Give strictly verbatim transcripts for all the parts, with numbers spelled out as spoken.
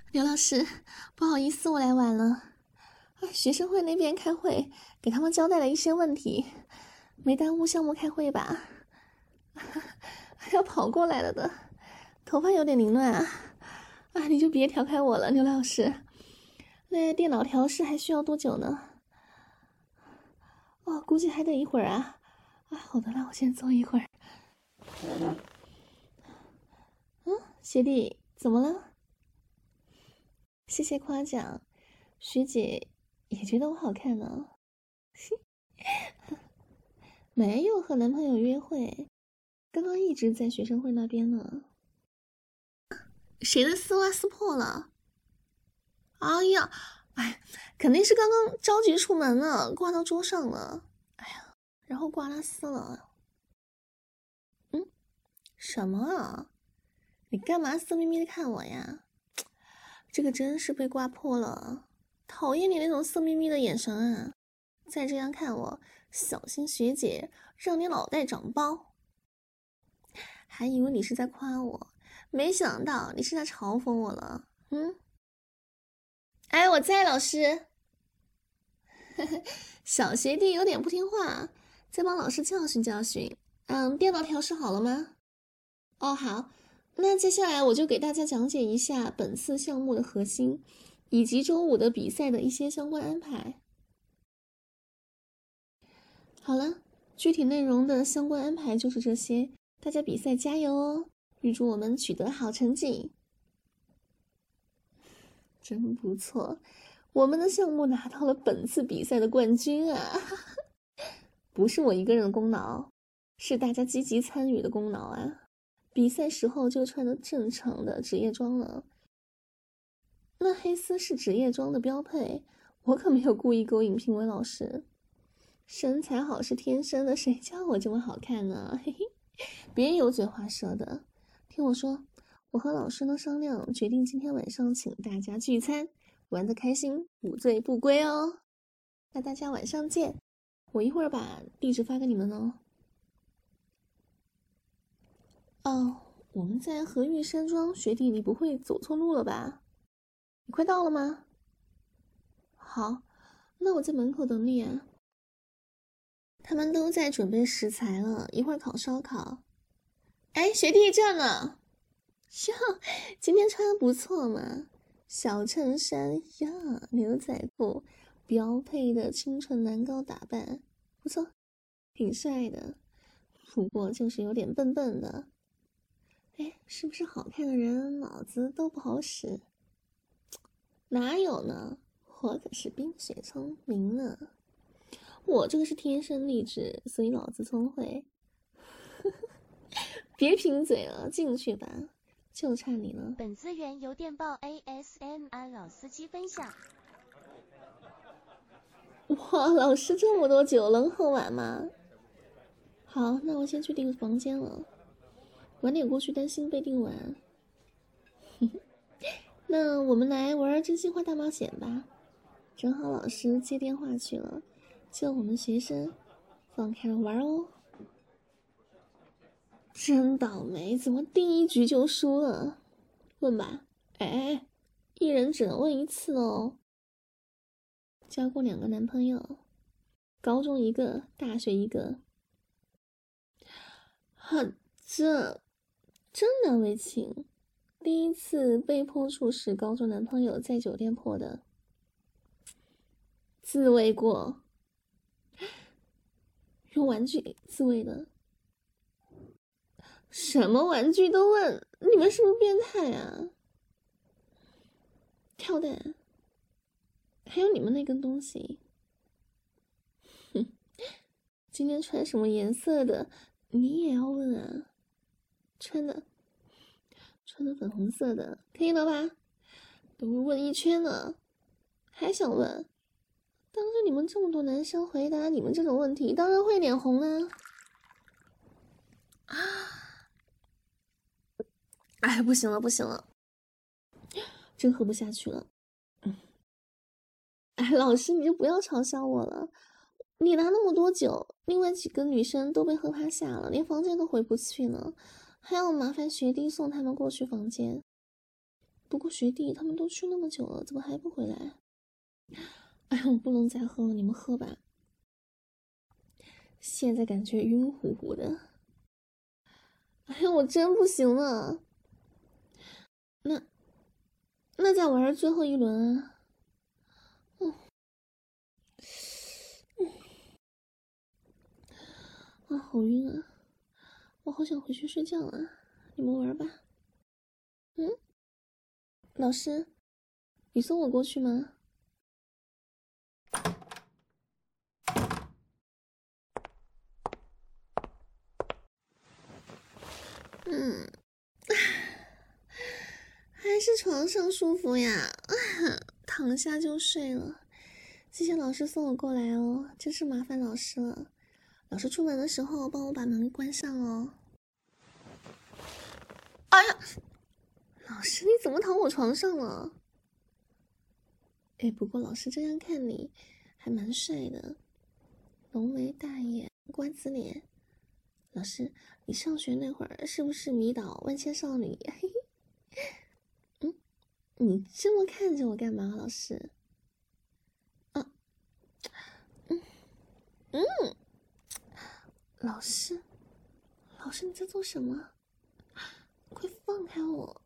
刘老师，不好意思，我来晚了。学生会那边开会，给他们交代了一些问题，没耽误项目开会吧？还要跑过来了的，头发有点凌乱啊！啊，你就别调侃我了，刘老师。那电脑调试还需要多久呢？哦，估计还得一会儿啊。啊，好的了，我先坐一会儿。嗯，学弟，怎么了？谢谢夸奖，学姐也觉得我好看呢。没有和男朋友约会，刚刚一直在学生会那边呢。谁的丝袜撕破了？哎呀，哎，肯定是刚刚着急出门了，挂到桌上了。哎呀，然后挂拉丝了。嗯，什么啊？你干嘛色眯眯的看我呀？这个真是被挂破了，讨厌你那种色眯眯的眼神啊！再这样看我，小心学姐让你脑袋长包。还以为你是在夸我，没想到你是在嘲讽我了。嗯，哎，我在，老师。小学弟有点不听话，再帮老师教训教训。嗯，电脑调试好了吗？哦，好。那接下来我就给大家讲解一下本次项目的核心，以及周五的比赛的一些相关安排。好了，具体内容的相关安排就是这些，大家比赛加油哦！预祝我们取得好成绩。真不错，我们的项目拿到了本次比赛的冠军啊！不是我一个人的功劳，是大家积极参与的功劳啊！比赛时候就穿的正常的职业装了，那黑丝是职业装的标配，我可没有故意勾引评委老师。身材好是天生的，谁叫我这么好看呢？嘿嘿，别油嘴滑舌的，听我说，我和老师呢商量，决定今天晚上请大家聚餐，玩得开心，不醉不归哦。那大家晚上见，我一会儿把地址发给你们哦。哦，我们在和玉山庄，学弟，你不会走错路了吧？你快到了吗？好，那我在门口等你啊。他们都在准备食材了，一会儿烤烧烤。哎，学弟这呢？哟，今天穿的不错嘛，小衬衫呀，牛仔裤，标配的清纯男高打扮，不错，挺帅的。不过就是有点笨笨的。哎，是不是好看的人脑子都不好使？哪有呢？我可是冰雪聪明呢。我这个是天生丽质，所以脑子聪慧。别贫嘴了，进去吧，就差你了。 本资源由电报 A S M R 老司机分享。 哇，老师这么多酒能喝完吗？好，那我先去订房间了，晚点过去担心被订完。那我们来玩真心话大冒险吧，正好老师接电话去了，就我们学生放开了玩哦。真倒霉，怎么第一局就输了？问吧，哎，一人只能问一次哦。交过两个男朋友，高中一个，大学一个。哈，这真难为情。第一次被迫处是高中男朋友在酒店破的，自慰过，用玩具自慰的。什么玩具都问，你们是不是变态啊？跳蛋，还有你们那根东西。哼，今天穿什么颜色的？你也要问啊？穿的，穿的粉红色的，可以了吧？都问一圈了，还想问？当着你们这么多男生回答你们这种问题，当然会脸红啊！啊！哎，不行了，不行了，真喝不下去了。嗯，哎，老师你就不要嘲笑我了。你拿那么多酒，另外几个女生都被喝趴下了，连房间都回不去了，还要麻烦学弟送他们过去房间。 不过学弟他们都去那么久了，怎么还不回来？哎呀，我不能再喝了，你们喝吧。现在感觉晕乎乎的。哎呀，我真不行了。那那再玩最后一轮啊。嗯嗯啊，好晕啊！我好想回去睡觉啊。你们玩吧。嗯，老师，你送我过去吗？嗯，还是床上舒服呀，躺下就睡了。谢谢老师送我过来哦，真是麻烦老师了。老师出门的时候帮我把门关上哦。哎呀，老师你怎么躺我床上了？哎，不过老师这样看你还蛮帅的，浓眉大眼，瓜子脸。老师，你上学那会儿是不是迷倒万千少女？嘿嘿，嗯，你这么看着我干嘛，老师？啊，嗯嗯，老师，老师你在做什么？快放开我！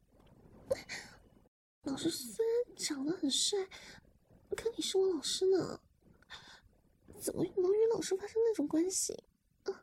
老师虽然长得很帅，可你是我老师呢，怎么能与老师发生那种关系？啊，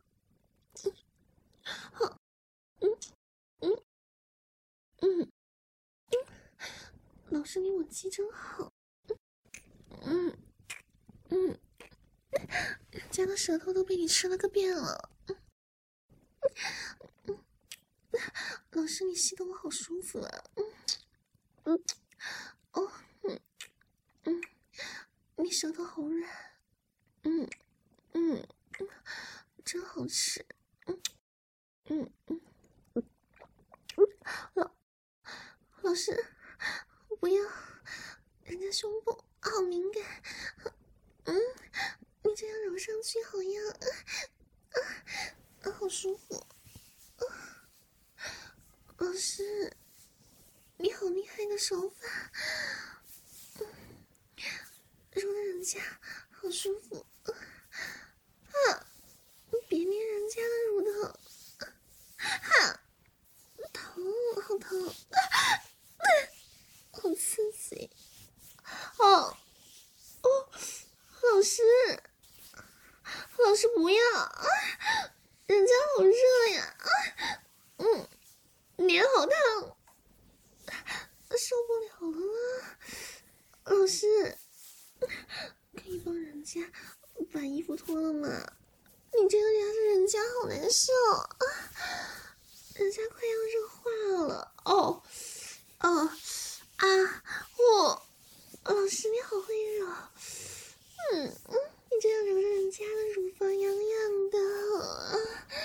好，嗯嗯嗯嗯，老师你吻技真好，嗯嗯，人家的舌头都被你吃了个遍了，嗯嗯，老师你吸得我好舒服啊，嗯嗯哦嗯嗯，你舌头好软，嗯嗯嗯，真好吃，嗯嗯嗯嗯，老老师不要，人家胸部好敏感，嗯，你这样揉上去好痒，啊啊，好舒服，啊，老师，你好厉害的手法，嗯，揉的人家好舒服，啊，别捏人家的乳头，啊，疼，好疼，啊，好刺激，哦哦，老师，老师不要，啊，人家好热呀，啊，嗯，脸好烫，受不了了啦，老师，可以帮人家把衣服脱了吗？你这样压着人家好难受啊，人家快要热化了。哦哦啊，我老师你好会揉，嗯嗯，你这样揉着人家的乳房痒痒的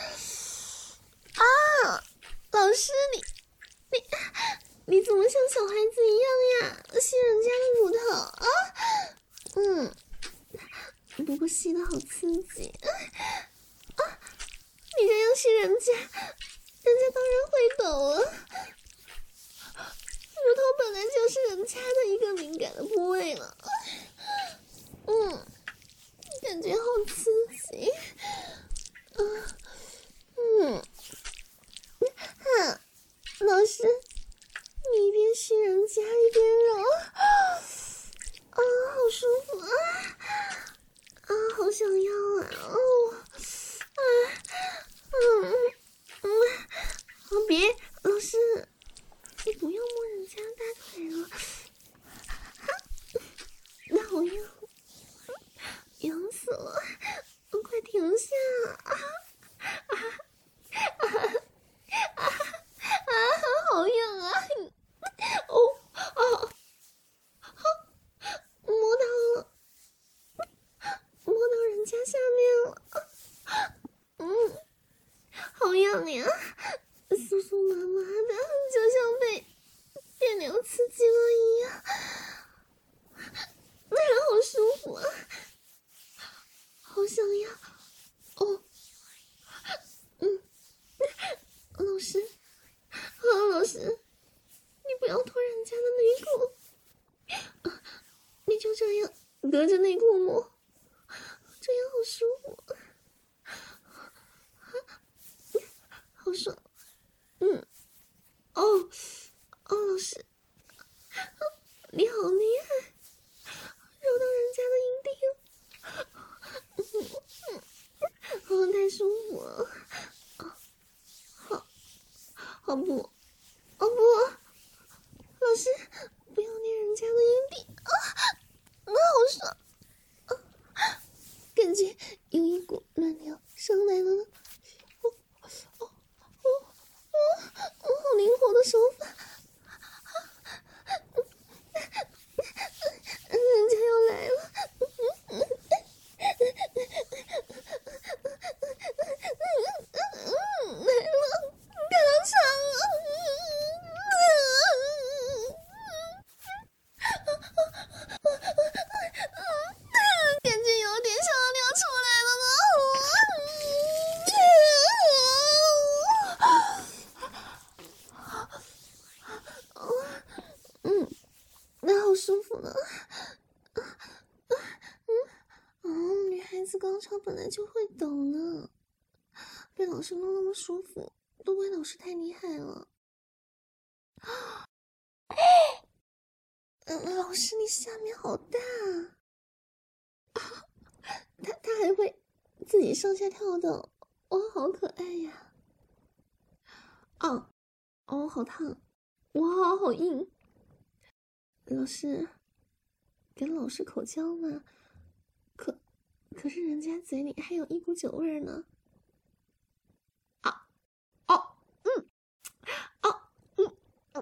啊，老师你你你怎么像小孩子一样呀，吸人家的乳头啊？嗯，不过吸的好刺激啊！你这样吸人家，人家当然会抖了。乳头本来就是人家的一个敏感的部位了，嗯，感觉好刺激，嗯嗯，哈，老师，你一边吸人家一边揉，啊，好舒服啊，啊，好想要啊，哦，啊，嗯嗯，啊，别，老师，你不要摸人家大腿了，那好痒，痒死了，快停下啊啊啊啊啊！好痒啊！哦啊啊！摸到了，摸到人家下面了，嗯，好痒呀，酥酥麻麻的，就像被电流刺激了一样，那人好舒服啊，好想要，哦，嗯，老师，啊，老师，你不要脱人隔着内裤摸，这样好舒服，好爽。嗯，哦哦，老师，你好厉害，揉到人家的阴蒂了，哦，太舒服了。好，好不，哦不，老师，不要捏人家的阴蒂啊！那好爽，啊，感觉有一股暖流上来了呢。哦哦哦哦哦，好灵活的手法，人家要来了。来了，赶上了！感觉有点想要尿出来了呢。嗯，那好舒服呢。哦，女孩子高潮本来就会抖呢，被老师弄那么舒服，都怪老师太厉害了。嗯，老师你下面好大啊！他他还会自己上下跳的，哇，好可爱呀！哦哦，好烫，哇，好硬。老师，跟老师口交嘛，可可是人家嘴里还有一股酒味呢。啊，哦，嗯，哦，嗯，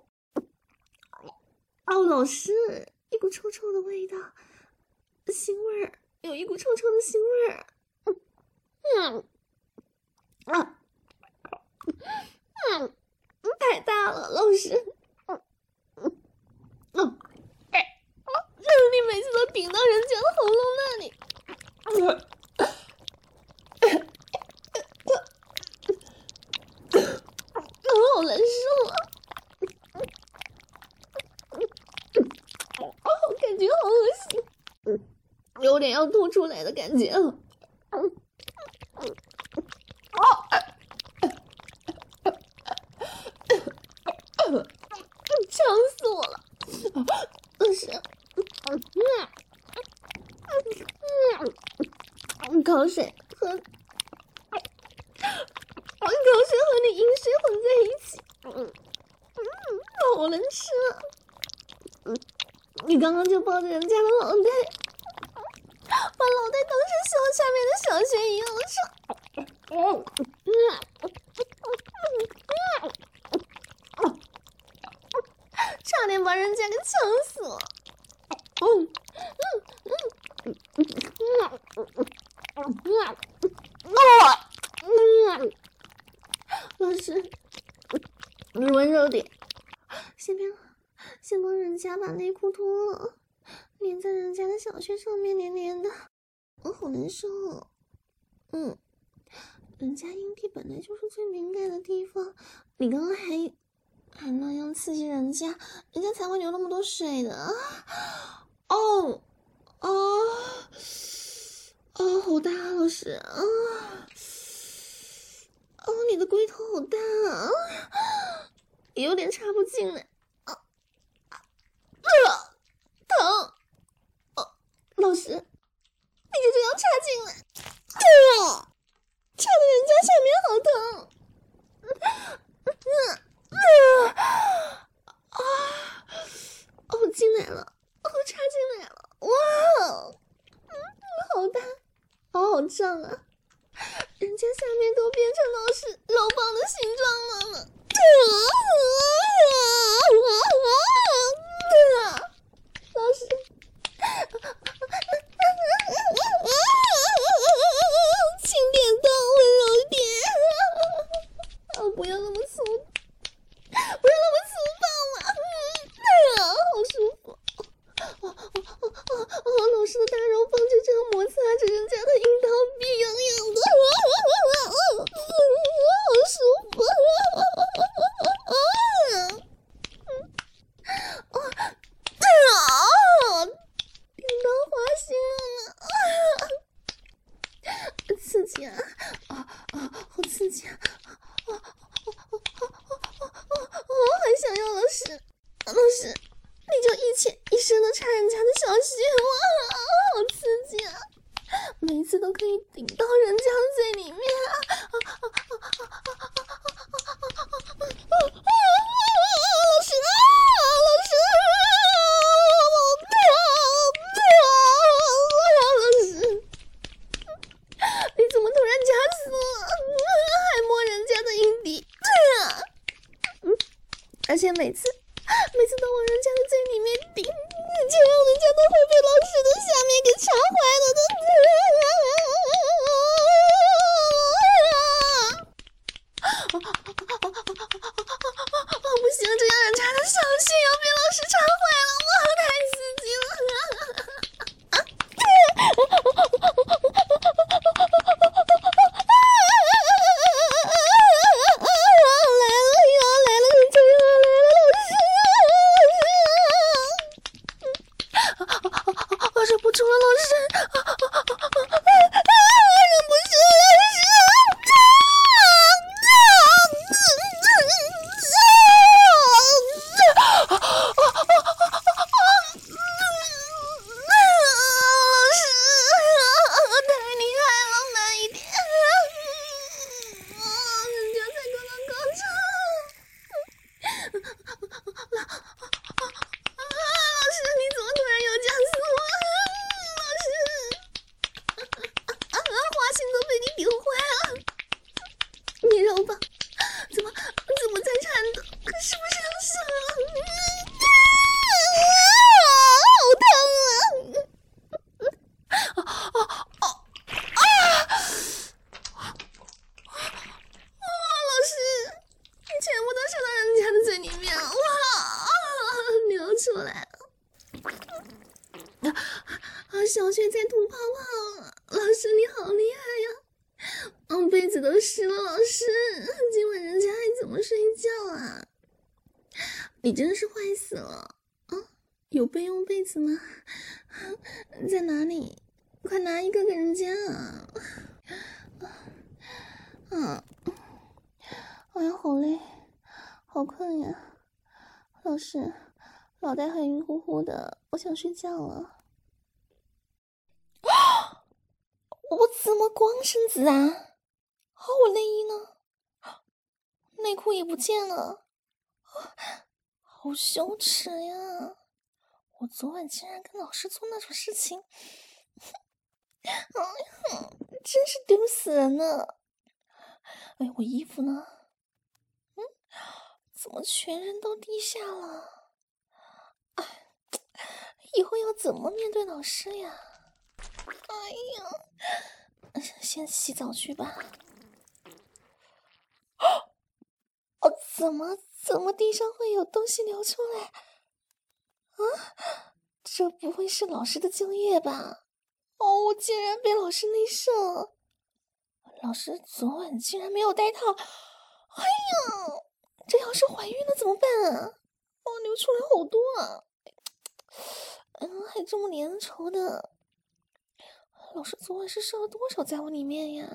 哦，老师，一股臭臭的味道，腥味儿，有一股臭臭的腥味儿。嗯，啊，嗯，太大了，老师。嗯嗯嗯，哎，你每次都顶到人家的喉咙那里。好难受啊！哦，感觉好恶心，嗯，有点要吐出来的感觉了。嗯，哦，呛死我了！老师，嗯嗯，口水和口水和你饮水混在一起，嗯嗯，好能吃啊！嗯，你刚刚就抱着人家的脑袋，把脑袋当成小下面的小学一样的吃，嗯嗯嗯，差点把人家给呛死了。嗯嗯嗯嗯嗯嗯嗯嗯，老师，你温柔点，先别，先帮人家把内裤脱了，粘在人家的小穴上面黏黏的，我好难受哦。嗯，人家阴蒂本来就是最敏感的地方，你刚刚还还那样刺激人家，人家才会流那么多水的。哦哦哦，好大，老师啊！哦，你的龟头好大啊，也有点插不进来。啊啊啊！疼！哦，老师，你就这样插进来，啊！插的人家下面好疼。嗯嗯啊！哦，进来了，哦，插进来了，哇！嗯，好大，哦，好胀啊！人家下面都变成老师肉棒的形状了呢。老师，轻点动，温柔点，哦，不要那么粗， 而且每次每次到往人家的嘴里面顶，结果人家都会被老师的下面给插坏了的。不行，这样人家的小心要被老师插坏了，我太刺激了。小雪在吐泡泡，老师你好厉害呀！嗯，被子都湿了，老师，今晚人家还怎么睡觉啊？你真是坏死了！啊，有备用被子吗？在哪里？快拿一个给人家啊！啊，哎呀，好累，好困呀！老师，脑袋很晕乎乎的，我想睡觉了。我怎么光身子啊？好，我内衣呢？内裤也不见了，好羞耻呀！我昨晚竟然跟老师做那种事情，哎呀，真是丢死人了！哎，我衣服呢？嗯，怎么全扔到地下了？哎，以后要怎么面对老师呀？哎呀，先洗澡去吧。哦，怎么怎么地上会有东西流出来？啊，这不会是老师的精液吧？哦，我竟然被老师内射了！老师昨晚竟然没有戴套！哎呀，这要是怀孕了怎么办啊？哦，流出来好多啊！嗯，还这么粘稠的。老师昨晚是射了多少在我里面呀？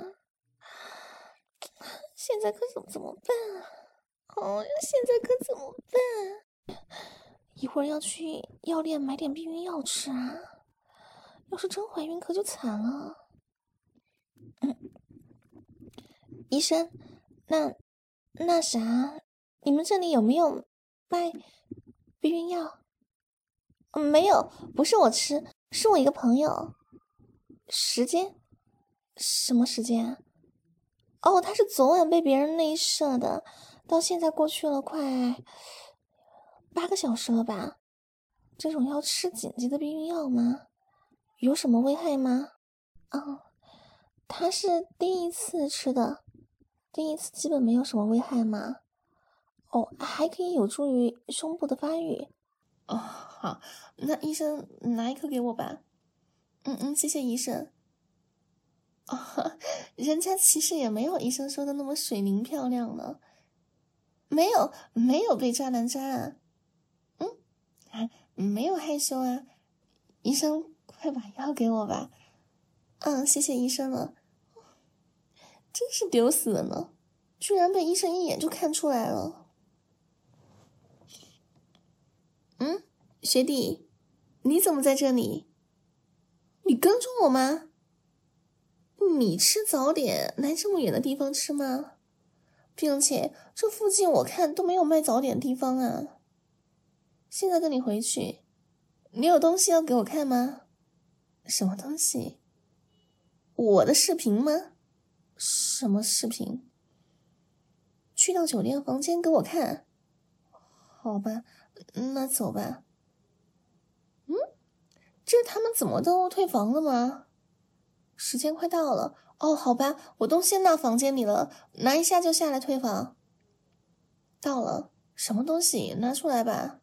现在可怎么怎么办啊？哦，现在可怎么办？一会儿要去药店买点避孕药吃啊！要是真怀孕可就惨了。嗯，医生，那那啥，你们这里有没有卖避孕药？嗯，没有，不是我吃，是我一个朋友。时间？什么时间？哦，他是昨晚被别人内射的，到现在过去了快八个小时了吧？这种要吃紧急的避孕药吗？有什么危害吗？哦，他是第一次吃的，第一次基本没有什么危害吗？哦，还可以有助于胸部的发育。哦，好，那医生拿一颗给我吧。嗯嗯，谢谢医生。哦，人家其实也没有医生说的那么水灵漂亮呢，没有没有被渣男渣啊，嗯，啊，没有害羞啊，医生快把药给我吧。嗯，谢谢医生了，真是丢死了呢，居然被医生一眼就看出来了。嗯，学弟，你怎么在这里？你跟踪我吗？你吃早点来这么远的地方吃吗？并且这附近我看都没有卖早点的地方啊。现在跟你回去，你有东西要给我看吗？什么东西？我的视频吗？什么视频？去到酒店房间给我看。 好吧，那走吧。嗯，这他们怎么都退房了吗？时间快到了。哦，好吧，我东西到房间里了，拿一下就下来退房。到了，什么东西？拿出来吧。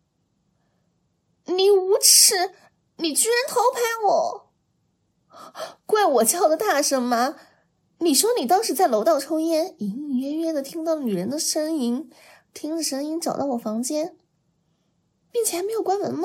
你无耻！你居然偷拍我！怪我叫的大声吗？你说你当时在楼道抽烟，隐隐约约的听到女人的声音，听着声音找到我房间，并且还没有关门吗？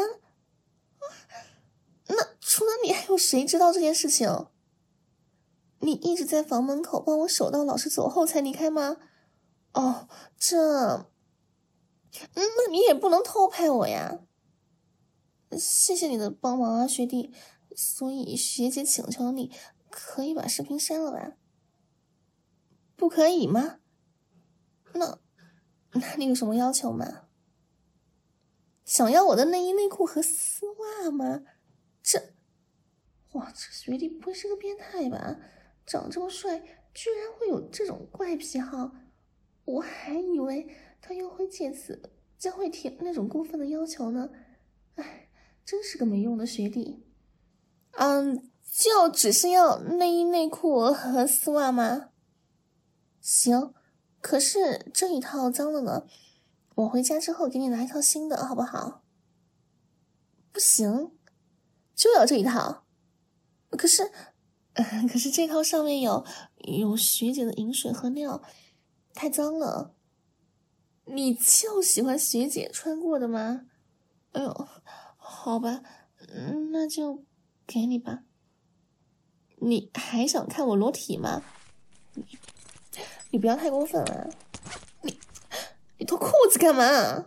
那除了你还有谁知道这件事情？你一直在房门口帮我守到老师走后才离开吗？哦，这……嗯，那你也不能偷拍我呀。谢谢你的帮忙啊，学弟。所以学姐请求你，可以把视频删了吧？不可以吗？那……那你有什么要求吗？想要我的内衣内裤和丝袜吗？这……哇，这学弟不会是个变态吧？长这么帅，居然会有这种怪癖好，我还以为他又会借此将会提那种过分的要求呢。哎，真是个没用的学弟。嗯，就只是要内衣内裤和丝袜吗？行，可是这一套脏了呢，我回家之后给你拿一套新的，好不好？不行，就要这一套。可是，呃、可是这套上面有有学姐的饮水和尿，太脏了。你就喜欢学姐穿过的吗？哎呦，好吧，嗯，那就给你吧。你还想看我裸体吗？你你不要太过分了。你你脱裤子干嘛？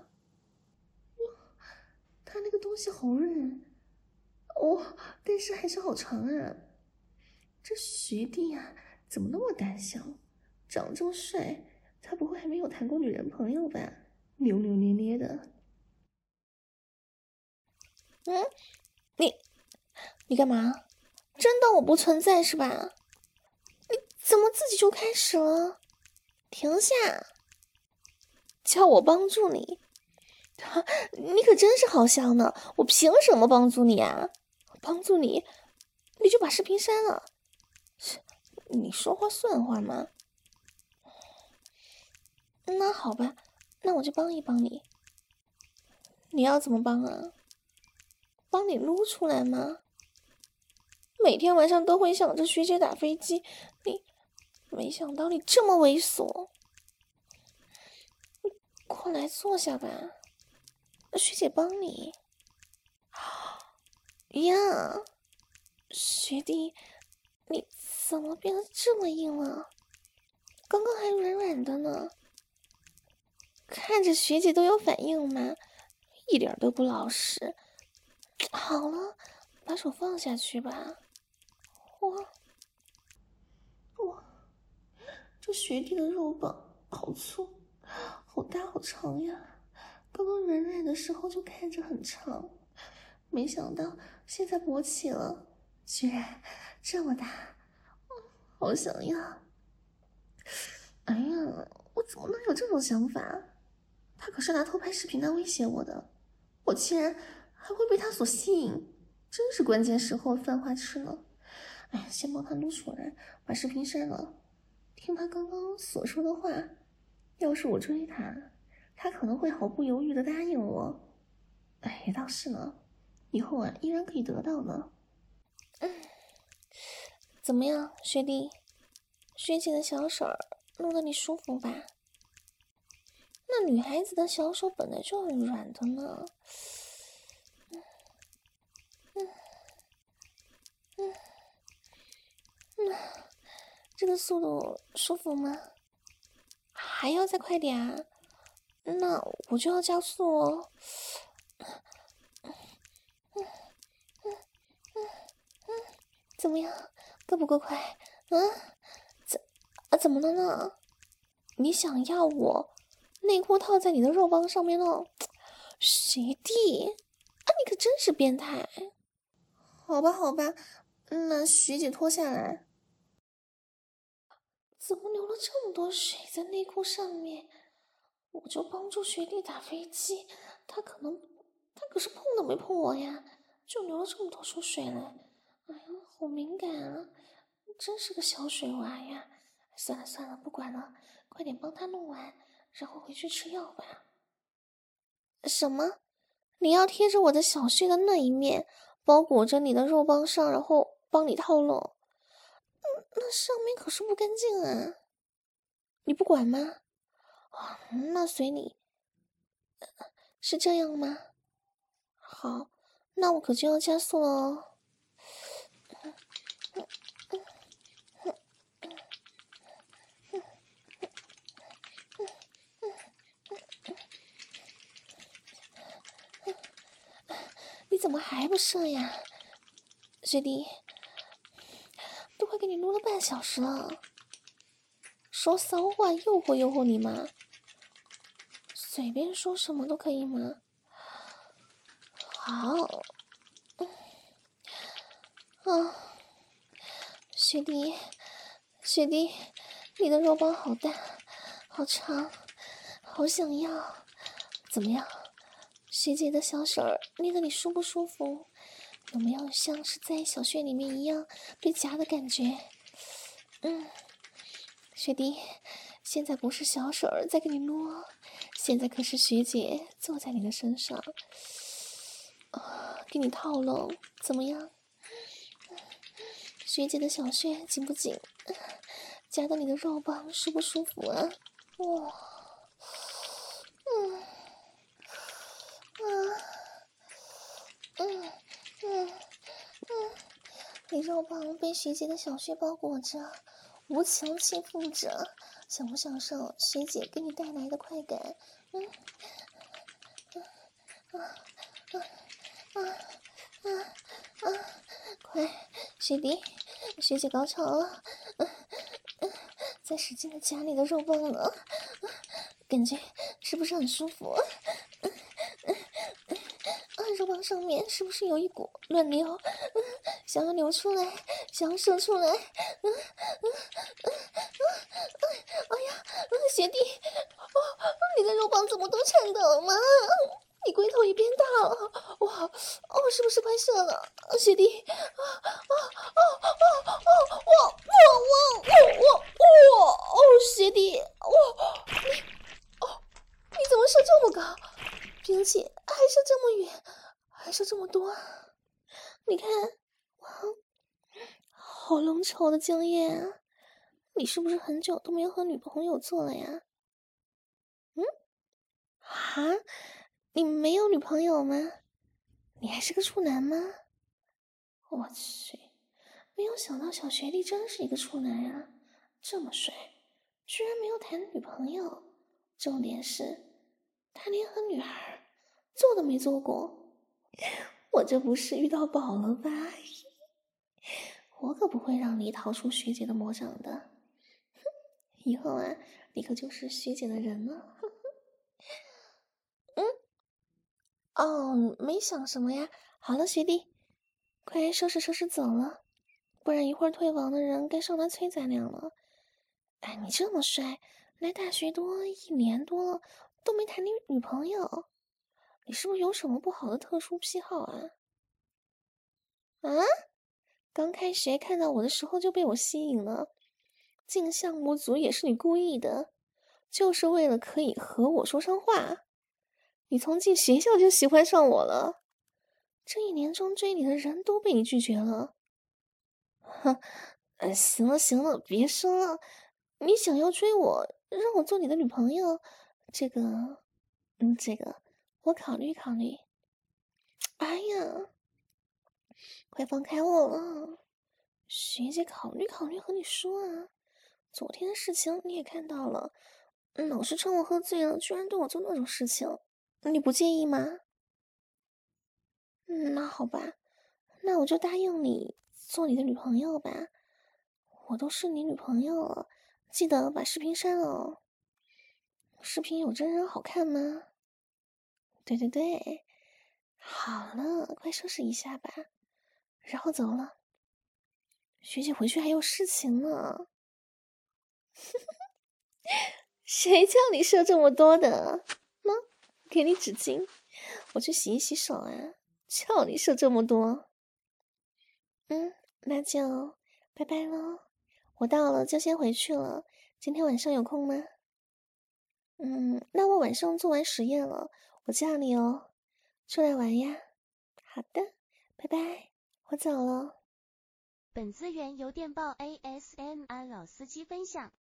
他那个东西好润，哦，但是还是好长啊。这学弟啊，怎么那么胆小？长这么帅，他不会还没有谈过女人朋友吧？扭扭捏捏的。嗯，你你干嘛？真当我不存在是吧？你怎么自己就开始了？停下！叫我帮助你？你可真是好笑呢！我凭什么帮助你啊？帮助你，你就把视频删了。你说话算话吗？那好吧，那我就帮一帮你。你要怎么帮啊？帮你撸出来吗？每天晚上都会想着学姐打飞机，你没想到你这么猥琐。过来坐下吧，学姐帮你。呀，学弟，你怎么变得这么硬了？刚刚还软软的呢。看着学姐都有反应吗？一点都不老实。好了，把手放下去吧。哇哇，这学弟的肉棒好粗，好大好长呀！刚刚软软的时候就看着很长，没想到现在勃起了，居然这么大，好想要！哎呀，我怎么能有这种想法？他可是拿偷拍视频来威胁我的，我竟然还会被他所吸引，真是关键时候犯花痴了。哎呀，先帮他撸出来，把视频删了。听他刚刚所说的话，要是我追他，他可能会毫不犹豫的答应我。哎，也倒是呢，以后啊依然可以得到呢。嗯，怎么样，学弟？学姐的小手弄得你舒服吧？那女孩子的小手本来就很软的呢。嗯嗯嗯嗯，这个速度舒服吗？还要再快点啊？那我就要加速哦。嗯嗯嗯嗯，怎么样？够不够快？啊？怎啊？怎么了呢？你想要我内裤套在你的肉棒上面弄？学弟，啊，你可真是变态！好吧，好吧，那学姐脱下来。怎么流了这么多水在内裤上面？ 我就帮助学弟打飞机，他可能他可是碰都没碰我呀，就流了这么多出水来。哎呀，好敏感啊，真是个小水娃呀。算了算了，不管了，快点帮他弄完，然后回去吃药吧。什么？你要贴着我的小穴的那一面，包裹着你的肉棒上，然后帮你套拢？嗯，那上面可是不干净啊，你不管吗？啊，那随你。是这样吗？好，那我可就要加速了哦。你怎么还不射呀，学弟？都快给你撸了半小时了，说骚话诱惑诱惑你吗？随便说什么都可以吗？好，啊，学弟，学弟，你的肉棒好大，好长，好想要。怎么样，学姐的小手儿捏得你舒不舒服？有没有像是在小穴里面一样被夹的感觉？嗯，学弟，现在不是小手儿在给你摸，现在可是学姐坐在你的身上，啊，给你套拢，怎么样？学姐的小穴紧不紧？夹到你的肉棒舒不舒服啊？哇，嗯，啊，嗯嗯嗯，你肉棒被学姐的小穴包裹着，无情欺负着，享不享受学姐给你带来的快感？嗯，啊啊啊啊啊！快，学弟，学姐高潮了，嗯嗯，在使劲的夹你的肉棒呢，感觉是不是很舒服？嗯嗯嗯，啊，肉棒上面是不是有一股乱流？嗯，想要流出来，想要射出来？嗯嗯嗯嗯，哎呀，学弟，哦，你的肉棒怎么都颤抖吗？你龟头也变大了，哇，哦，是不是快射了，学弟？啊啊啊啊啊！我我我我我我哦，学弟，哇，你哦，你怎么射这么高，并且还射这么远，还射这么多？你看，哇，好浓稠的精液啊！你是不是很久都没有和女朋友做了呀？嗯？啊？你没有女朋友吗？你还是个处男吗？我去，没有想到小学弟真是一个处男啊，这么帅，居然没有谈女朋友。重点是，他连和女孩做都没做过。我这不是遇到宝了吧？我可不会让你逃出学姐的魔掌的。哼，以后啊，你可就是学姐的人了。嗯，哦，没想什么呀。好了，学弟，快收拾收拾走了，不然一会儿退网的人该上来催咱俩了。哎，你这么帅，来大学多一年多了都没谈女女朋友，你是不是有什么不好的特殊癖好啊？啊？刚开学看到我的时候就被我吸引了，镜像不足也是你故意的，就是为了可以和我说上话。你从进学校就喜欢上我了，这一年中追你的人都被你拒绝了。哼，呃，行了行了，别说了。你想要追我，让我做你的女朋友，这个，嗯，这个我考虑考虑。哎呀，快放开我了，学姐考虑考虑和你说啊。昨天的事情你也看到了，老是趁我喝醉了，居然对我做那种事情，你不介意吗？嗯，那好吧，那我就答应你做你的女朋友吧。我都是你女朋友了，记得把视频删了哦。视频有真人好看吗？对对对，好了，快收拾一下吧，然后走了。学姐回去还有事情呢。 谁叫你射这么多的？喏，给你纸巾，我去洗一洗手啊。叫你射这么多。嗯，那就拜拜喽。我到了就先回去了。今天晚上有空吗？嗯，那我晚上做完实验了，我叫你哦，出来玩呀。好的，拜拜，我走了。 本资源由电报 A S M R 老司机分享。